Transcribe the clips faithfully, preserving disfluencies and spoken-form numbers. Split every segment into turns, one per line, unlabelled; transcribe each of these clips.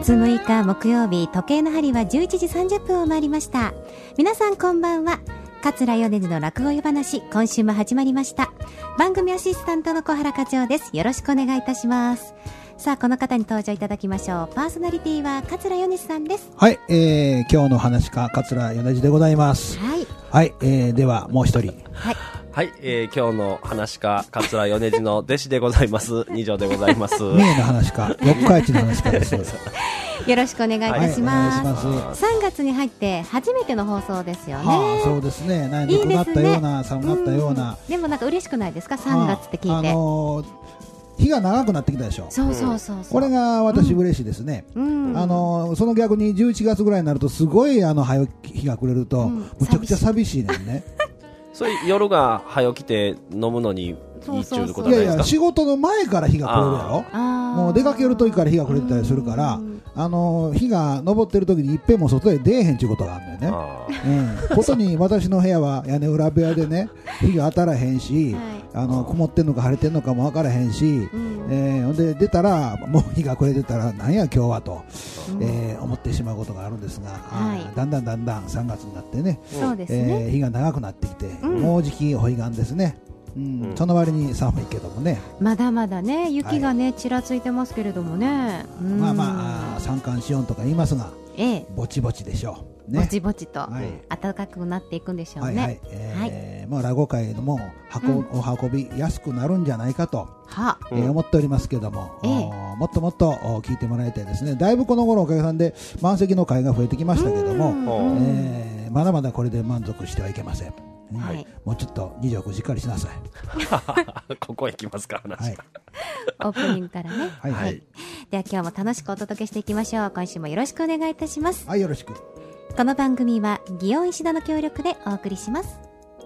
がつむいか木曜日、時計の針はじゅういちじさんじゅっぷんを回りました。皆さんこんばんは。桂米津の落語湯話、今週も始まりました。番組アシスタントの小原課長です。よろしくお願いいたします。さあ、この方に登場いただきましょう。パーソナリティは桂米津さんです。
はい、えー、今日の話家桂米津でございます。
はい、
はい、えー、ではもう一人。
はい
はい、えー、今日の話家桂米津の弟子でございます二条でございます。
三重の話家四日市の話家です。
よろしくお願いいたします。
はい、お願いします。
さんがつに入って初めての放送ですよね。
はあ、そうですね。なんかなったような、寒くなったような。
でもなんか嬉しくないですか、さんがつって聞いて。
あ、あのー、日が長くなってきたでしょ。
そうそうそうそう。
これが私嬉しいですね。うんうん、あのー、その逆にじゅういちがつぐらいになるとすごいあの早日が暮れると、うん、むちゃくちゃ寂しいねんね。
それ夜が早起きて飲むのにいいっていうことないですか。いやいや、
仕事の前から日が暮れるやろ。もう出かける時から日が暮れてたりするから、あの日が昇ってる時にいっぺんも外へ出えへんちゅうことがあるんだよね。うん、ことに私の部屋は屋根裏部屋でね、日が当たらへんし、はい、あの曇ってんのか晴れてんのかも分からへんし、うん、えー、で出たらもう日が暮れてたらなんや今日はと、うん、えー、思ってしまうことがあるんですが、はい、だんだんだんだんさんがつになってね、
そうですね、
えー、日が長くなってきて、うん、もうじきお彼岸ですね。うん、
うん、
その割に寒いけどもね、
まだまだね、雪がね、はい、ちらついてますけれどもね、うん、
まあまあ三寒四温とか言いますが、
ええ、
ぼちぼちでしょう、ね、
ぼちぼちと、
はい、
暖かくなっていくんでしょうね。
はいはい、えーはい、まあ、落語会も運、うん、お運びやすくなるんじゃないかと、はえー、思っておりますけども、ええ、もっともっと聞いてもらいたいですね。だいぶこの頃おかげさんで満席の会が増えてきましたけども、えー、まだまだこれで満足してはいけません。はい、もうちょっと二条くんしっかりしなさい。
ここへ行きますか、話、はい、
オープニングからね。はい、はい、では今日も楽しくお届けしていきましょう。今週もよろしくお願いいたします。
はい、よろしく。
この番組は祇園石田の協力でお送りします。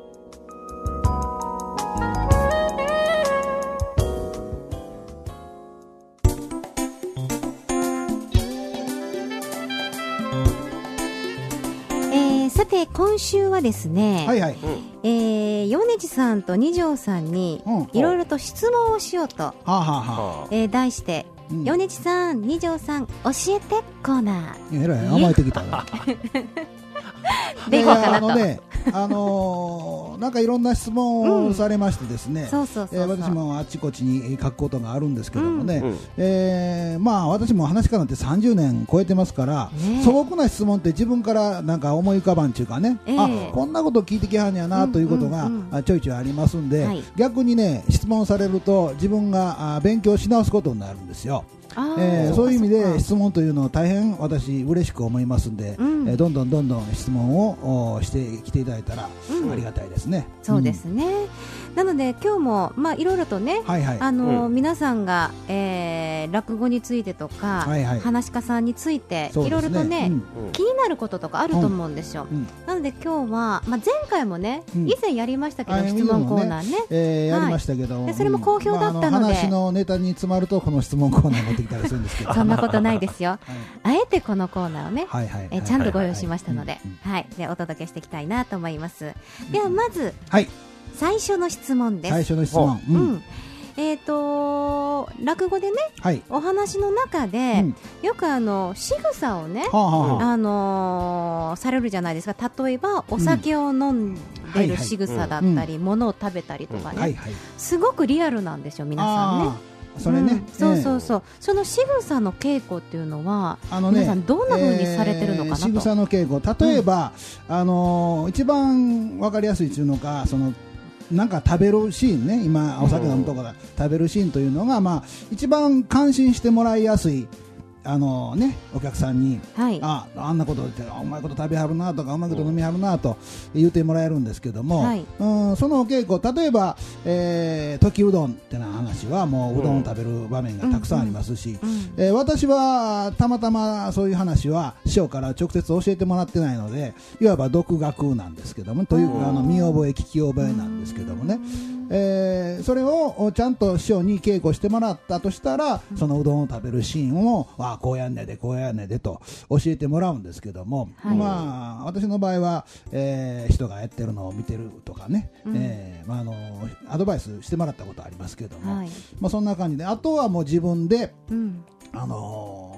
さて今週はですね、はいはい、えー、米津さんと二条さんにいろいろと質問をしようと、うん、えー、題して、うん、米津さん、二条さん教えてコーナー。
えらい甘えてきたな。
できたかなと。
あのね、あのー、なんかいろんな質問をされましてですね、私もあちこちに書くことがあるんですけどもね、うん、えー、まあ私も話し家なんてさんじゅうねん超えてますから、ね、素朴な質問って自分からなんか思い浮かばんちゅうかね、えー、あ、こんなこと聞いてきはんやなということがちょいちょいありますんで、はい、逆にね、質問されると自分が勉強し直すことになるんですよ。えー、そういう意味で質問というのを大変私嬉しく思いますんで、うん、えー、どんどんどんどん質問をしてきていただいたらありがたいですね。
うん、そうですね、うん、なので今日もまあいろいろとね、はいはい、あのーうん、皆さんが、えー、落語についてとか、はいはい、話し家さんについていろいろとね、うん、気になることとかあると思うんですよ。うん、なので今日は、まあ、前回もね、うん、以前やりましたけど、質問コーナーね、
えー、やりましたけど、
はい、でそれも好評だったので、
まあ、あの話のネタに詰まるとこの質問コーナー持ってきたりするんですけど
そんなことないですよ、はい、あえてこのコーナーをね、はいはい、えちゃんとご用意しましたので、はい、でお届けしていきたいなと思います。ではまず、はい、最初の質問です。
最初の質問、うんうん、
えーと落語でね、はい、お話の中で、うん、よくあの仕草をね、はあはあ、あのー、されるじゃないですか。例えばお酒を飲んでる仕草だったり、物を食べたりとかね、はいはい、すごくリアルなんですよ、皆さんね。
それね、うん、
そうそうそう、えー、その仕草の稽古っていうのは、あの、ね、皆さんどんな風にされてるのかなと。
仕草の稽古、例えば、うん、あのー、一番わかりやすいというのか、そのなんか食べるシーンね、今お酒飲むところで食べるシーンというのが、まあ、一番感心してもらいやすい、あのね、お客さんに、はい、あ, あんなことでうまいこと食べはるなとかうまいこと飲みはるなと言ってもらえるんですけども、はい、うんそのお稽古、例えば、えー、時うどんってな話はもううどんを食べる場面がたくさんありますし、うんうんえー、私はたまたまそういう話は師匠から直接教えてもらってないので、いわば独学なんですけども、というかあの見覚え聞き覚えなんですけどもね、えー、それをちゃんと師匠に稽古してもらったとしたら、そのうどんを食べるシーンをあこうやんねでこうやんねでと教えてもらうんですけども、はい、まあ私の場合は、えー、人がやってるのを見てるとかね、うんえーまあ、あのアドバイスしてもらったことありますけども、はいまあ、そんな感じで、あとはもう自分で、うんあの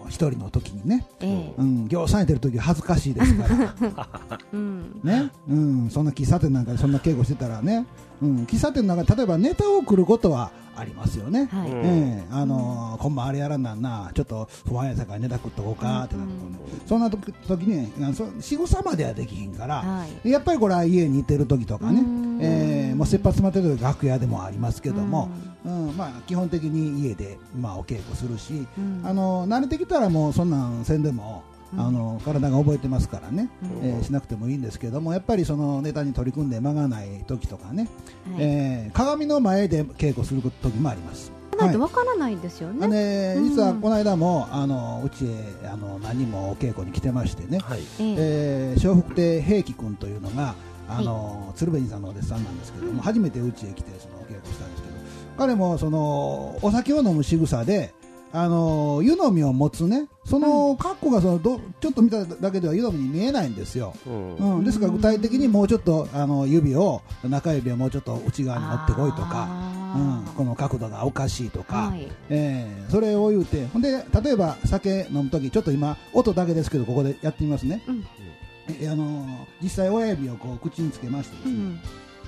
一人の時にね、
ええ
うん、行されてる時恥ずかしいですから
うん
ね、うん、そんな喫茶店なんかでそんな稽古してたらね、うん、喫茶店の中で例えばネタを来ることはありますよね、
はい
うん
ええあのー、今晩あれやらんなんな、ちょっと不安やさからネタ食っとこうかってなると、
うん
そんな時時にあのそ仕草まではできひんから、
はい
やっぱりこれは家にいてる時とかね、
うん
えーもう切羽詰まってる時楽屋でもありますけども、うんまあ、基本的に家で、まあ、お稽古するし、
うん
あの慣れてきたらもうそんなんせんでも、
うん
あの体が覚えてますからね、
うん
えーしなくてもいいんですけども、やっぱりそのネタに取り組んで間がない時とかね、
はい
えー鏡の前で稽古する時もあります。
ないとわからないですよね、
あね
うん
実はこの間もあのうちへあの何人もお稽古に来てましてね、
はい。
ええ
えー笑福亭平気君というのがあの、鶴瓶さんのお弟子さんなんですけども、
うん
初めてうちへ来てそのお稽古したんですけど、彼もそのお酒を飲む仕草であの湯飲みを持つね、その格好がそのどちょっと見ただけでは湯飲みに見えないんですよ、
うん
うん、ですから具体的にもうちょっとあの指を中指をもうちょっと内側に持ってこいとか、うん、この角度がおかしいとか、
はい
えーそれを言うて、ほんで例えば酒飲むときちょっと今音だけですけどここでやってみますね、
うん
えあのー実際親指をこう口につけましてですね、
うん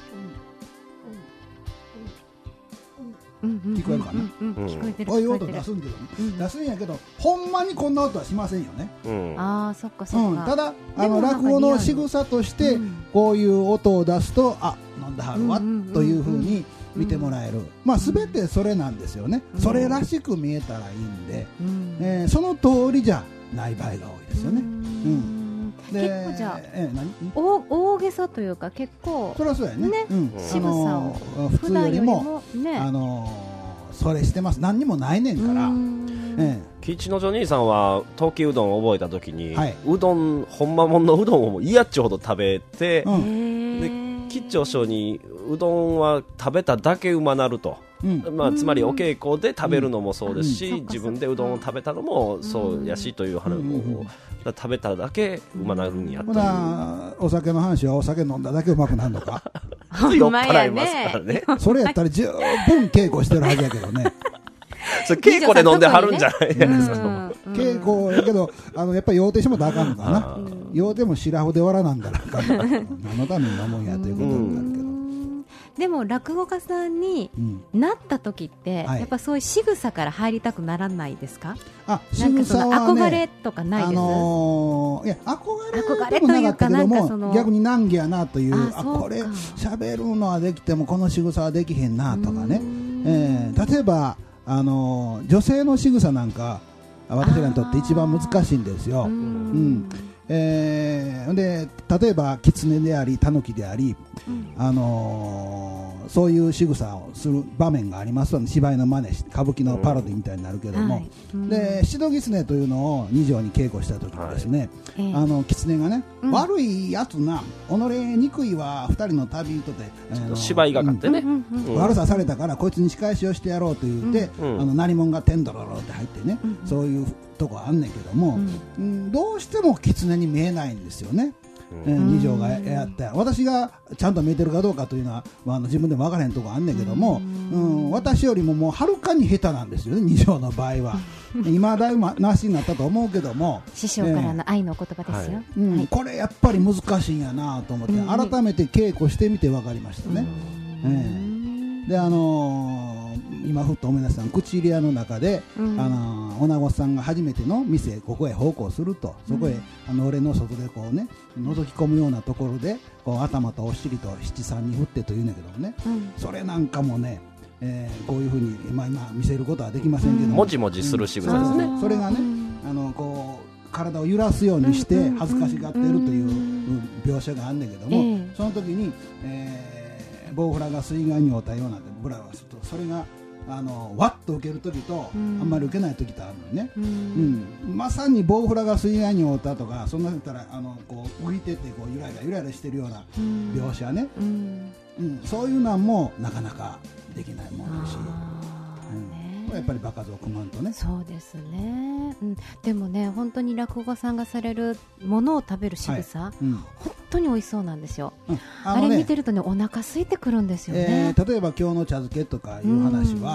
うんうん
聞こえるかな
うんうんうん聞こえてる
こういう音
聞こえてる
出すんけどね、
うん
出すんやけどほんまにこんな音はしませんよね、
うん。
ああそっかそ
うん、
っか、
ただあ
でもなんか
の落語の
リアル
仕草として
うん
こういう音を出すとあ飲んだはるわ
うんうんうんうん
というふうに見てもらえる、まあ全てそれなんですよね、
うん
それらしく見えたらいいんで、
うん
えーその通りじゃない場合が多いですよね、
うん
で
結構じゃあ
えー何
大大げさというか結構
それはそうやね
ね
うん、
仕草を
あのー普
普
通よりも
段よりもね
あのーそれしてます何にもないねんから、
うん
え
吉之丞兄さんは陶器うどんを覚えた時に、
はいう
どんほんまもんのうどんを嫌っちゅうほど食べて、
うん
へー
吉兆師匠にうどんは食べただけうまなると、
うん
まあ、つまりお稽古で食べるのもそうですし、
うん
自分でうどんを食べたのもそうやしという話を、
うん
だから食べただけうまなるんやと
ほ
いう、
なお酒の話はお酒飲んだだけうまくなるのか
酔っ払いますからね
それやったら十分稽古してるはずやけどね
それ稽古で飲んではるんじゃないですか、
うん
稽古やけどあのやっぱり養定してもらったらあかんのかな
あー
養定も白穂で割らなんだらあかんの何のために飲むんやということになるけど、
うんでも落語家さんに
うん、
なった時って、
はい
やっぱそういう仕草から入りたくならないですか？
あ
なんかその
はね
憧れとかないです、
あのーいや憧
憧れ
れでもなかったけど
というかなんかその
も逆に難儀やなというあ
あそうか
これ喋るのはできてもこの仕草はできへんなとかね
う、ん
えー例えば、あのー女性の仕草なんか私らにとって一番難しいんですよ、
うん
うんえーで例えば狐であり狸であり、
うん
あのーそういう仕草をする場面がありますわね、芝居の真似し歌舞伎のパロディみたいになるけども、
はいうん
で七度狐というのを二条に稽古した時にですね、
ええ
あの狐がね、
うん
悪いやつな己憎いは二人の旅人で、あの
芝居がかってね、
うんうんうん
うん
悪さされたからこいつに仕返しをしてやろうと言って、
うん
あの何者がテンドロロって入ってね、
うん
そういうとこあんねんけども、
うん
うんどうしても狐に見えないんですよね、えー
うん
二条がやった私がちゃんと見えてるかどうかというのは、まあ、あの自分でも分からへんとこあんねんけども、
う
うんん私よりももうはるかに下手なんですよね二条の場合は今だいぶなしになったと思うけども、
師匠からの愛のお言葉ですよ、
うん
はい
これやっぱり難しいんやなと思って、
うん
改めて稽古してみて分かりましたね、
うん
であのー今ふっと思い出したの口入れ屋の中で、
うん
あのー、おなごさんが初めての店ここへ奉公するとそこへ、
うん
あの俺の外でこうね覗き込むようなところでこう頭とお尻と七三に振ってというんだけどもね
うん
それなんかもね、えーこういうふうに、まあ、今見せることはできませんけども、
もじもじする仕草ですね、
それがねあのこう体を揺らすようにして恥ずかしがってるといううん描写があんだけども、
ええ
その時に、えー、ボウフラが水害に遭ったようなブラブラするとそれがあのワッと受ける時と、
うん
あんまり受けない時とあるのね、
う
うんんまさにボウフラが水害に遭ったとかそんなったらあのこう浮いててこうゆらゆらゆらゆらしてるような
うん
描写ね、
うん
うん、そういうのもなかなかできないもんだし、
あー
うん
ね
これやっぱり場数を組まんとね。
そうですね、うん、でもね本当に落語さんがされるものを食べる仕草、
うん
本当に美味しそうなんですよ、
うん
あ
のね
れ見てるとねお腹空いてくるんですよ
え
ね、
ー例えば今日の茶漬けとかいう話は、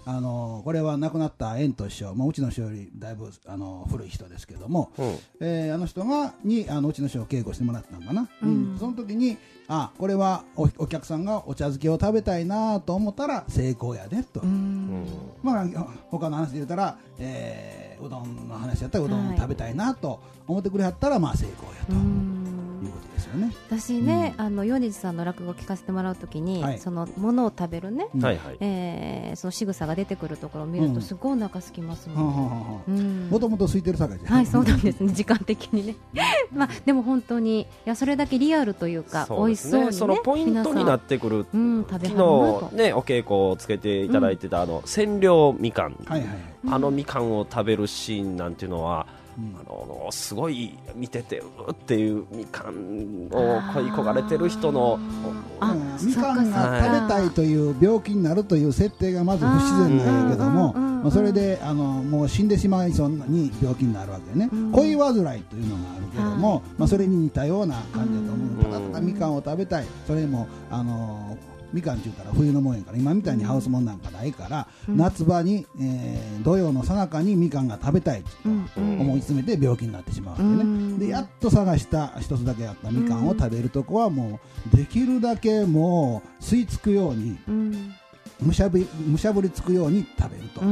あのこれは亡くなった円都師匠、まあ、うちの師匠よりだいぶあの古い人ですけども、うんえー、あの人がにあのうちの師匠を稽古してもらったのかな、うんうん、その時にあこれは お, お客さんがお茶漬けを食べたいなと思ったら成功やでと、うんまあ、他の話で言ったら、えー、うどんの話やったらうどんを食べたいなと思ってくれはったら、まあ、成功やと。いうことですよね。
私ね、うん、あの米津さんの落語を聞かせてもらうときに、はい、そのものを食べるね、うんえー、その仕草が出てくるところを見るとすごいお腹空きますもん。
もともと空いてるさかいじゃ
はい、そうなんですね時間的にねまあでも本当にいやそれだけリアルというか美味しそうにね
そのポイントになってくる、うん、食べ昨日ねお稽古をつけていただいてた、うん、あの千両みかん、はいはい、あのみかんを食べるシーンなんていうのはうん、あのすごい見ててうっていうみかんを恋焦がれてる人の
あ、うん、みかんが食べたいという病気になるという設定がまず不自然なんやけども、まあ、それであのもう死んでしまいそうに病気になるわけね、うん、恋煩いというのがあるけども、まあ、それに似たような感じだと思う。ただただみかんを食べたい、それもあのみかんって言ったら冬のもんやから今みたいにハウスもんなんかないから、うん、夏場に、えー、土曜の最中にみかんが食べたいと思い詰めて病気になってしまうわけね、うん、でやっと探した一つだけあったみかんを食べるとこはもうできるだけもう吸い付くように、うん、むしゃぶりむしゃぶりつくように食べると、うん、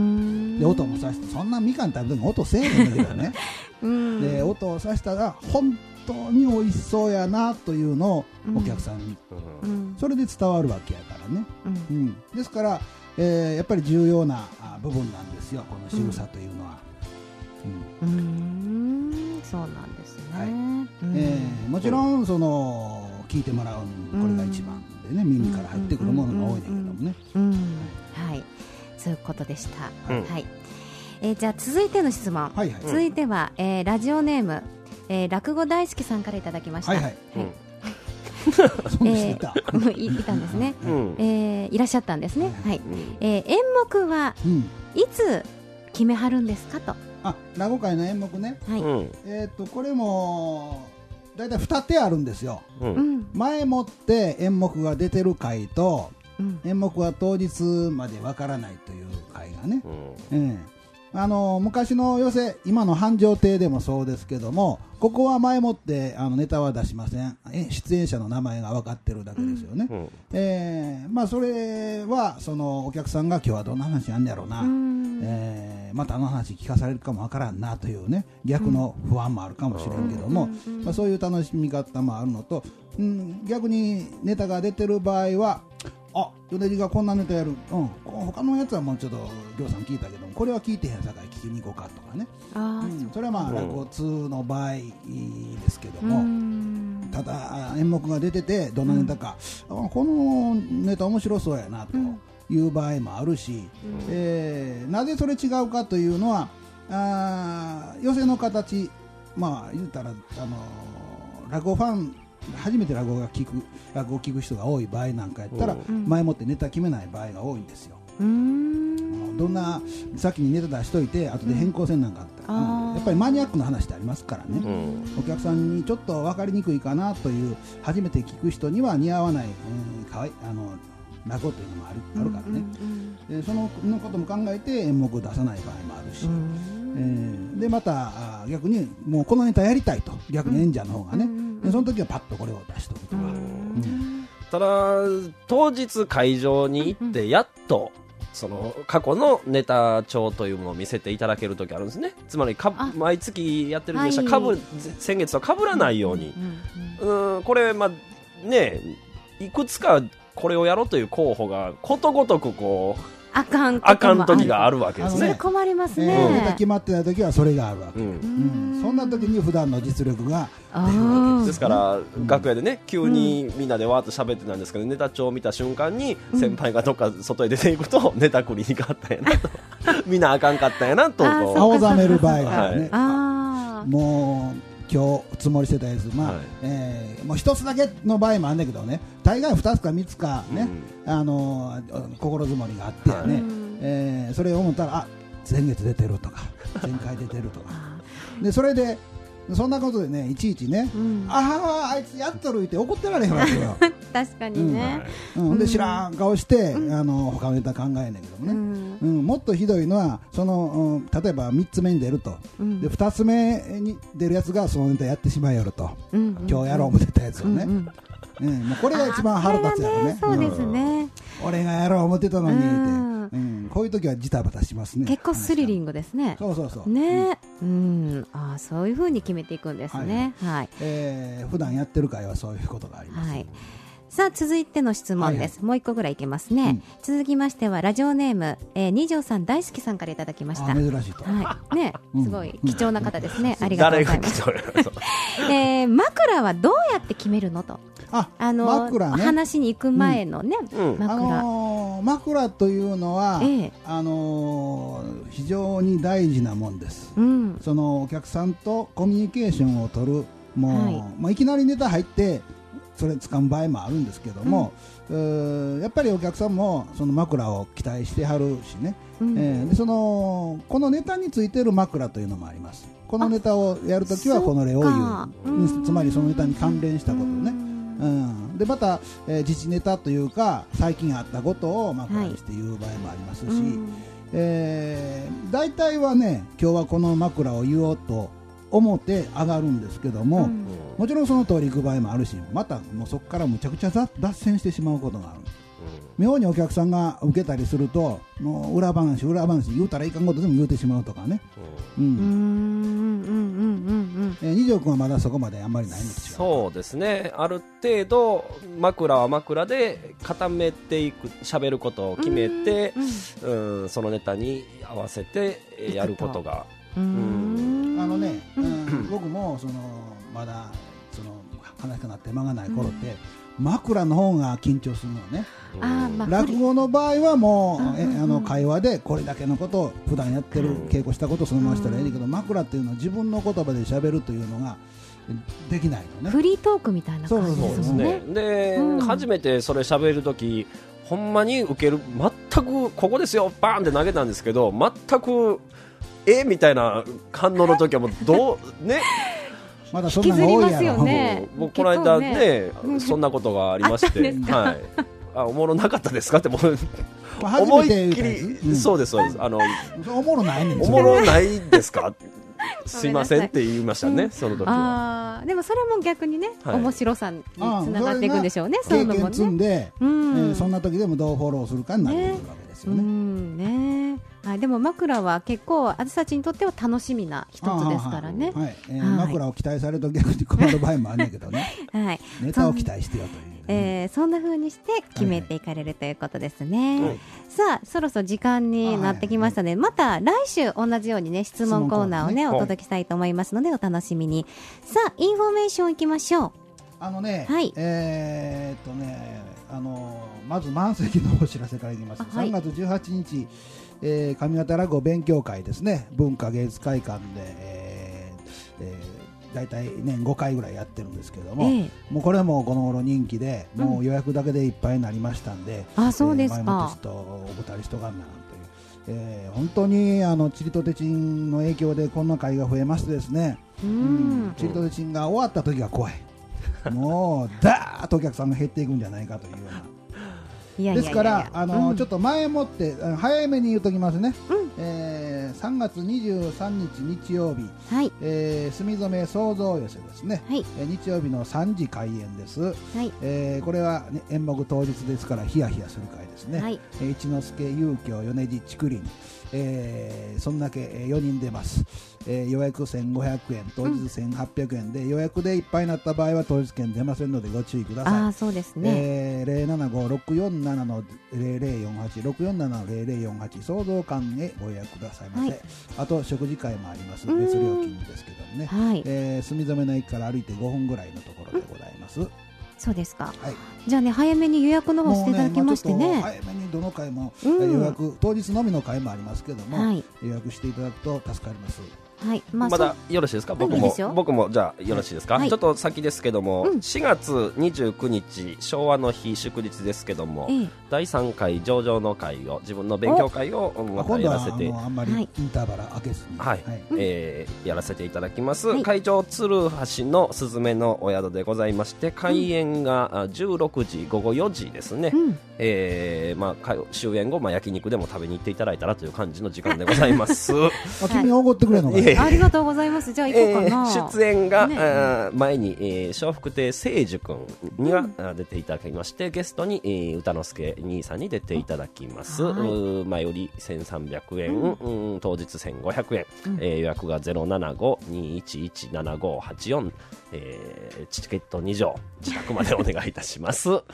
で音もさしてそんなみかん食べても音せえへんだけどね、うん、で音をさしたら本当に美味しそうやなというのをお客さんに、うん、それで伝わるわけやからね、うんうん、ですから、えー、やっぱり重要な部分なんですよこの仕草というのは、
うんうん、うーんそうなんですね、はいうん
えー、もちろんその聞いてもらうこれが一番でね、うん、耳から入ってくるものが多いんだけどもね、うんうんうん
はい、はい、そういうことでした、うんはいえー、じゃあ続いての質問、はいはい、続いては、えー、ラジオネームえー、落語大好きさんからいただきました。はいはいはいうんえー、い, いたんですね、うんえー、いらっしゃったんですね、はいはいえー、演目はいつ決めはるんですかと。
あ落語会の演目ね、はいえー、とこれもだいたいに手あるんですよ、うん、前もって演目が出てる回と、うん、演目は当日までわからないという回がね、うんえーあの昔の寄席今の繁盛亭でもそうですけどもここは前もってあのネタは出しません出演者の名前が分かってるだけですよね、うんえーまあ、それはそのお客さんが今日はどんな話やんねやろうな、うんえー、またあの話聞かされるかも分からんなというね逆の不安もあるかもしれんけども、うんまあ、そういう楽しみ方もあるのと、うん、逆にネタが出てる場合はあ米次がこんなネタやる、うん、他のやつはもうちょっとぎょうさん聞いたけどこれは聞いてへんさかい聞きに行こうかとかねあ、うん、それはまあ落語通の場合ですけども、うん、ただ演目が出ててどんなネタか、うん、このネタ面白そうやなという場合もあるし、うんえー、なぜそれ違うかというのはあ寄席の形まあ言うたらあの落語ファン初めて落語が聞く落語を聞く人が多い場合なんかやったら前もってネタ決めない場合が多いんですよ。うーんどんな先にネタ出しといて後で変更せんなんかあったら、うん、やっぱりマニアックな話ってありますからね、うん、お客さんにちょっと分かりにくいかなという初めて聞く人には似合わない、うん、かわいあの落語というのもある、あるからね、うんうんうん、でそのことも考えて演目を出さない場合もあるし、うんえー、でまた逆にもうこのネタやりたいと逆に演者の方がね、うんでその時はパッとこれを出しておくとか、うん、
ただ当日会場に行ってやっとその過去のネタ帳というものを見せていただける時あるんですね。つまりか毎月やってるんでしたら、はい、先月と被らないように、うんうんうん、これまあねいくつかこれをやろうという候補がことごとくこう
あかん
あかん時があるわけですね。
それ困りますね、
えー、ネタ決まってない時はそれがあるわけ、うんうん、そんな時に普段の実力が出るわけです、
ですから、うん、楽屋でね急にみんなでわーっと喋ってたんですけど、うん、ネタ帳を見た瞬間に先輩がどっか外へ出ていくと、うん、ネタ繰りにかったんやなとみんなあかんかったんやなと
青ざめる場合があるね、はい、もう今日つもりしてたやつ、まあはいえー、もう一つだけの場合もあるんだけどね大概二つか三つかね、うん、あの心づもりがあってね、はいえー、それを思ったらあ前月出てるとか前回出てるとかでそれでそんなことでねいちいちね、うん、あああいつやっとるって怒ってられへんわけよ
確かにね、
うんうん、で知らん顔して、うん、あの他のネタ考えんねんけどもね、うんうん、もっとひどいのはその、うん、例えばみっつめに出ると、うん、でふたつめに出るやつがそのネタやってしまいよると、うんうんうん、今日やろう思ってたやつをね、うんうんうん、もうこれが一番腹立つやろね、
ね、そうですね、うん、
俺がやろう思ってたのにって、うんうん、こういう時はジタバタしますね。
結構スリリングですね。
そうそうそう
ね、うんうん、あそういう風に決めていくんですね。はい、はい、え
ー、普段やってる会はそういうことがあります、はい。
さあ続いての質問です、はいはい、もう一個ぐらいいけますね、うん、続きましてはラジオネーム、えー、二条さん大好きさんからいただきました。
珍しいと、
はいね、すごい貴重な方ですね、うん、ありがとうございます。えー、枕はどうやって決めるのと、
ああの枕、ね、
話に行く前のね、うん、枕、あ
のー、枕というのは、えーあのー、非常に大事なもんです、うん、そのお客さんとコミュニケーションを取るもう、はい、もういきなりネタ入ってそれ掴む場合もあるんですけども、うん、やっぱりお客さんもその枕を期待してはるしね、うんえー、でそのこのネタについてる枕というのもあります。このネタをやるときはこの例を言う、つまりそのネタに関連したことね、うん、でまた、えー、自治ネタというか最近あったことを枕にして言う場合もありますし、はいえー、大体はね今日はこの枕を言おうと思って上がるんですけども、うん、もちろんその通り行く場合もあるし、またもうそこからむちゃくちゃ脱線してしまうことがある、うん、妙にお客さんが受けたりするともう裏話裏話言うたらいかんことでも言うてしまうとかね、二条君はまだそこまであんまりないんですよ。
そうですね、ある程度枕は枕で固めていく、喋ることを決めて、うん、うん、そのネタに合わせてやることが、うん、
あのね、うん、僕もそのまだその話がなって間がない頃って、うん、枕の方が緊張するのね、あ、まあ、落語の場合はもう、うん、えあの会話でこれだけのことを普段やってる、うん、稽古したことをそのまましたらいいけど、うん、枕っていうのは自分の言葉で喋るというのができないのね。
フリートークみたいな感じですね。
で、うん、初めてそれ喋るときほんまに受ける、全くここですよバーンって投げたんですけど、全くえみたいな反応の時はもうどうね
まだそんなの多いやろ、
ね、
もうこの間ね、ねそんなことがありまして、はい、あおもろなかったですかってもう思いっきり、うん、そうですそうです、あの
おもろないねん、
おもろないですかすいませんって言いましたね、うん、その時は。
あでもそれも逆にね、はい、面白さにつながっていくんでしょうね。
そ経験積んで、うんえー、そんな時でもどうフォローするかになってくるわけですよね。うん
ねはい、でも枕は結構あずさちにとっては楽しみな一つですからね。
はいはいえーはい、枕を期待されると逆に困る場合もあるんだけどね、はい、ネタを期待してよという、ね
えー、そんな風にして決めていかれるということですね、はい、さあそろそろ時間になってきましたので、はい、また来週同じようにね質問コーナーをねお届けしたいと思いますのでお楽しみに。さあインフォメーションいきましょう。
あのね、はい、えー、っとねあのまず満席のお知らせからいきます。はい、さんがつじゅうはちにちえー、上方落語勉強会ですね、文化芸術会館で、えーえー、大体年ごかいぐらいやってるんですけども、えー、もうこれもこの頃人気で、うん、もう予約だけでいっぱいになりましたんで、
あそうですか、えー、前
もテストおぶたりしとかんななんという、えー、本当にあのチリとテチンの影響でこんな会が増えましてですね、うん、うん、チリとテチンが終わった時が怖いもうダーッとお客さんが減っていくんじゃないかというような。いやいやいやいやですからあの、うん、ちょっと前もって早めに言うときますね、うんえー、さんがつにじゅうさんにち日曜日、はいえー、墨染創造寄せですね、はいえー、日曜日のさんじ開演です、はいえー、これは、ね、演目当日ですからヒヤヒヤする会ですね、はいえー、一之輔遊興米次竹林、えー、そんだけよにん出ます、えー、予約せんごひゃくえん当日せんはっぴゃくえんで、うん、予約でいっぱいになった場合は当日券出ませんのでご注意ください。
あそうですね、
えー、ゼロななごろくよんななのゼロゼロよんはち ろくよんななのゼロゼロよんはち創造館へご予約くださいませ、はい、あと食事会もあります別料金ですけどもね、はいえー、墨染の駅から歩いてごふんぐらいのところでございます、うん
そうですか、はい、じゃあね早めに予約の方していただきましてね、
ねまあ、早めにどの回も、うん、予約当日のみの回もありますけども、はい、予約していただくと助かります。
はい、まあ、
まだよろしいですか。僕も
いいですよ。
僕もじゃあよろしいですか、
はい、
ちょっと先ですけども、
うん、
しがつにじゅうくにち昭和の日祝日ですけども、
ええ、
だいさんかい上場の会を自分の勉強会をまたやらせて、
今度はあんまりインターバラ開けずに、
はい、
はい、
えー、やらせていただきます、
はい、
会場鶴橋のすずめのお宿でございまして、開演がじゅうろくじごごよじですね、うん、えーまあ、終演後、まあ、焼肉でも食べに行っていただいたらという感じの時間でございます
あ、君おごってくれるのか、
ありがとうございます。じゃあ行こうかな、
えー、出演が、
ね、
あ前に、えー、笑福亭聖樹君には、うん、出ていただきまして、ゲストに、えー、歌之助兄さんに出ていただきます、はい、前よりせんさんびゃくえん、うんうん、当日せんごひゃくえん、うん、えー、予約が ゼロななご にいちいち ななごはちよん、えー、チケットに錠自宅までお願いいたしますはい、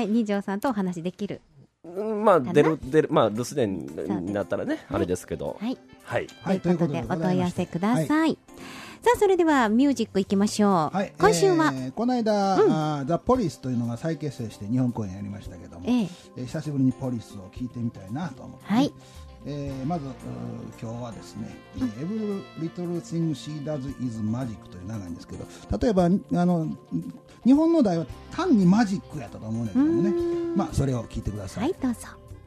二条さんとお話できる、
まあ、出る出る、まあ、留守電になったらね、あれですけど、
はい、
はい、
はい、ということでお問い合わせください、はい、さあそれではミュージックいきましょう、はい、今週は、
えー、この間、うん、ザ・ポリスというのが再結成して日本公演やりましたけども、えーえー、久しぶりにポリスを聴いてみたいなと思って、ね、はい、えー、まず今日はですね、うん、Every Little Thing She Does Is Magic という長いんですけど、例えばあの日本の題は単にマジックやったと思うんだけどもね、まあそれを聞いてください。
はい、どうぞ。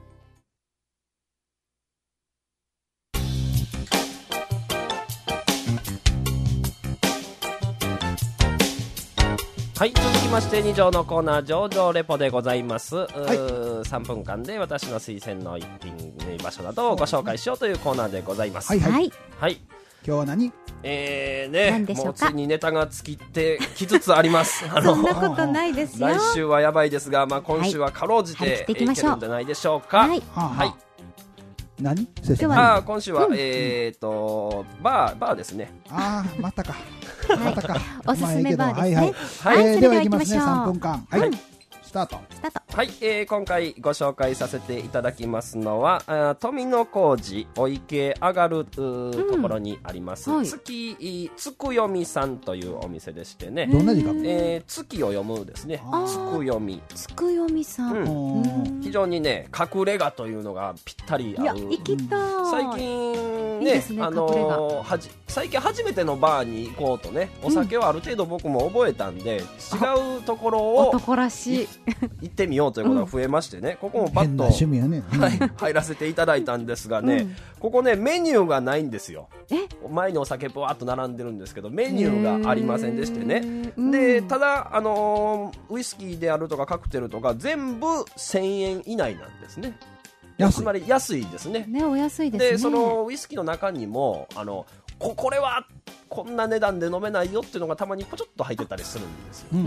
はい、続きましてに条のコーナー上場レポでございます、はい、さんぷんかんで私の推薦の一品場所などをご紹介しようというコーナーでございます。
はいはい、
はい、
今日は何
えーね、もうついにネタが尽きてきつつありますあの
そんなことないですよ。
来週はやばいですが、まあ、今週はかろうじて、はい、いけるんじゃないでしょうか。はい、はい、
何
あ今週は、うん、えーとバーバーですね。
ああまたか
またかおすすめバーですね。
はいはい、はい、えー、では行きますね。さんぷんかん、はい、はい、スタート
スタート。
はい、えー、今回ご紹介させていただきますのは、あ富野小路お池上がる、うん、ところにあります、はい、月つくよみさんというお店でしてね。
どんな字か、
えー、月を読むですね。つくよみ
つくよみさん、
うん、非常にね隠れ家というのがぴったり合う。
いや行きたい。
最近ね、いいね、あのー、はじ最近初めてのバーに行こうとね、お酒をある程度僕も覚えたんで、うん、違うところを
男らしい
行ってみようということが増えましてね、うん、ここもパッと
趣味やね、
はい、入らせていただいたんですがね、うん、ここねメニューがないんですよ。前にお酒ぶわっと並んでるんですけどメニューがありませんでしてね。でただ、あのー、ウイスキーであるとかカクテルとか全部せんえん以内なんですね。つまり安いですね。
ね、お安いですね。
でそのウイスキーの中にもあの こ, これはこんな値段で飲めないよっていうのがたまにポチョッと入ってたりするんですよ、うん、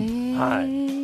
はい、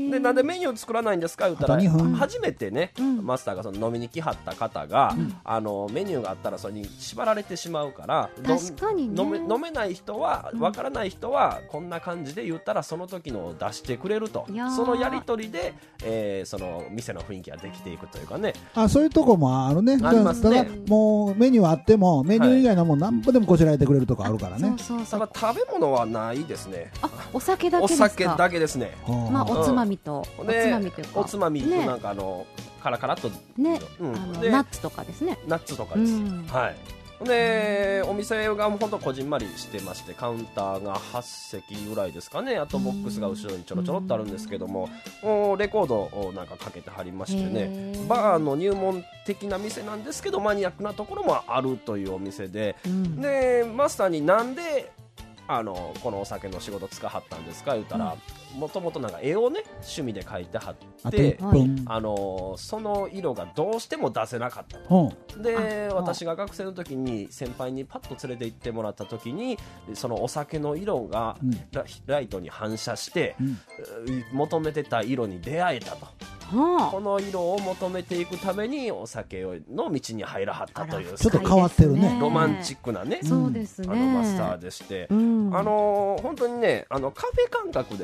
でなんでメニュー作らないんですか言ったら、初めてね、うん、マスターがその飲みに来はった方が、うん、あのメニューがあったらそれに縛られてしまうから、
確かに、ね、
飲め、飲めない人はわからない人はこんな感じで言ったらその時のを出してくれると、そのやり取りで、えー、その店の雰囲気ができていくというかね。
あ、そういうとこもあるね。
ありますね。
ただもうメニューあってもメニュー以外のもん何歩でもこしらえてくれるとかあるからね。
そうそうそう。
だから食べ物はないですね。
あ、お酒だけですか。
お酒だけですね。
まあおつまみと、うん、おつまみというか
おつまみとなんかあの、ね、カラカラっと
ね、うん、あのナッツとかですね。
ナッツとかです、うん、はい。でお店が本当こじんまりしてまして、カウンターがはちせきぐらいですかね。あとボックスが後ろにちょろちょろっとあるんですけども、うん、レコードをなんかかけてはりましてね、バーの入門的な店なんですけどマニアックなところもあるというお店で、うん、でマスターになんであのこのお酒の仕事使はったんですか言ったら、もともとなんか絵をね趣味で描いてはって、あ、あのその色がどうしても出せなかったと。で私が学生の時に先輩にパッと連れて行ってもらった時に、そのお酒の色が ラ,、ライトに反射して、うん、求めてた色に出会えたと。この色を求めていくためにお酒の道に入らはったという、
ちょっと変わってるね、
ロマンチックなね、
そうですね、
あのマスターでして、うん、あの本当にね、あのカフェ感覚でね、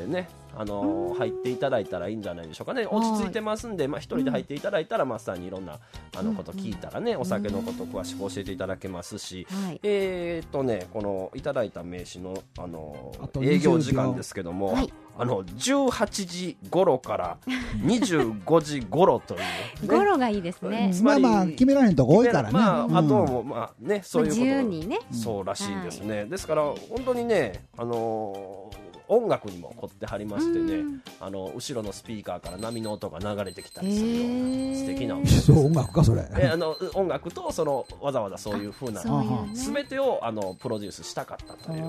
あのー入っていただいたらいいんじゃないでしょうかね。落ち着いてますんで、まあ、一人で入っていただいたらマスターにいろんなあのこと聞いたらね、お酒のこと詳しく教えていただけますし、
はい、
えーとね、このいただいた名刺の、あのー
あと
営業時間ですけども、
はい、
あのじゅうはちじ頃からにじゅうごじ頃という、ね、
ゴロがいいですね。
まあまあ決められへんとこ多いからね、
まあ、
うん
あともまあね、そういうこと、
まあ、自由にね、
そうらしいんですね、はい、ですから本当にね、あのー音楽にも凝ってはりましてね、あの後ろのスピーカーから波の音が流れてきたりするような素敵な音楽です、
そう音楽かそれ、
えあの音楽とそのわざわざそういう風な
すべ、
ね、てをあのプロデュースしたかったという。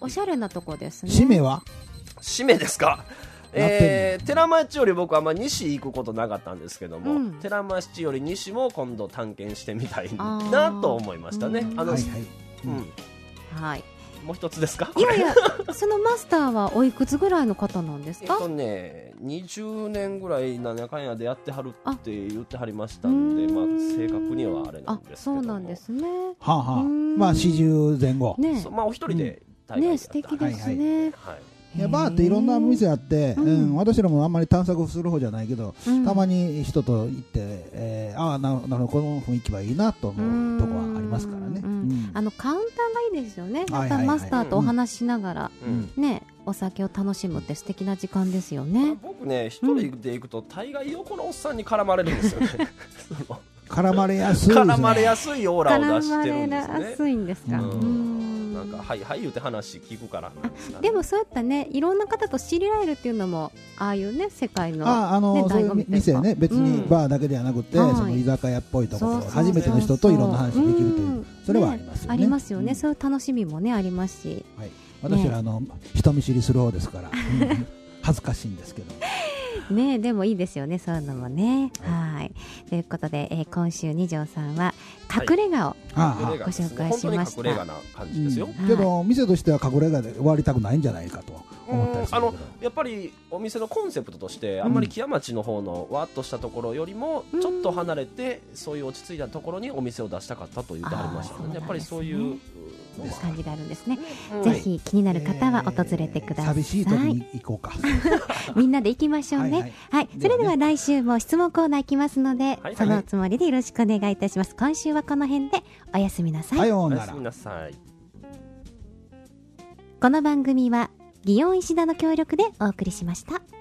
おしゃれなとこですね。
締めは
締めですか。えー、寺町より僕はあんま西行くことなかったんですけども、うん、寺町より西も今度探検してみたいなと思いましたね。あの、はいはい、うん、はい、もう一つですか。
いやいやそのマスターはおいくつぐらいの方なんですか。
えっとねにじゅうねんぐらいなんやかんやでやってはるって言ってはりましたんで、まあ、正確にはあれなんですけども。
あ、そうなんですね。
はあはあ、まあよんじゅうぜん後、
ね、まあお一人で大会
ね、素敵ですね。
はいはい、いやバーっていろんな店あって、うんうん、私らもあんまり探索する方じゃないけど、うん、たまに人と行って、えー、ああなるほどこの雰囲気はいいなと思うとこはありますからね、うんうん、
あのカウンターがいいですよね。またマスターとお話しながら、うん、ね、お酒を楽しむって素敵な時間ですよね。
僕ね一人で行くと大概横のおっさんに絡まれるんですよね
絡まれやすいですね。
絡まれやすいオーラを出してるんですね。
絡まれやすいんですか。うん、
なんかはいはい言うて話聞くからなんですかね。
でもそういったね、いろんな方と知り合えるっていうのもああいうね世界の、ね、
ああのー、そういう店ね、別にバーだけではなくて、うん、その居酒屋っぽいところ、初めての人といろんな話できるという、うん、それはありますよね。
ありますよね、うん、そういう楽しみもねありますし、
はい、私はあの、ね、人見知りする方ですから、うん、恥ずかしいんですけど
ね、でもいいですよね、そういうのもね。はい、ということで、えー、今週二条さんは隠れ家をご紹介しました。
隠れ家な感じですよ、
うん、けど店としては隠れ家で終わりたくないんじゃないかと思ったりするけど、
あのやっぱりお店のコンセプトとしてあんまり木屋町の方のわーっとしたところよりもちょっと離れて、うん、そういう落ち着いたところにお店を出したかったと言ってありましたね。やっぱりそういう
感じがあるんですね、うん、ぜひ気になる方は訪れてください、
えー、寂しい時に行こうか
みんなで行きましょうね。はい、はいはい、それでは来週も質問コーナー行きますので、はいはい、そのつもりでよろしくお願いいたします。今週はこの辺でおやすみなさい。
さようなら。
おやすみなさい。
この番組は祇園石田の協力でお送りしました。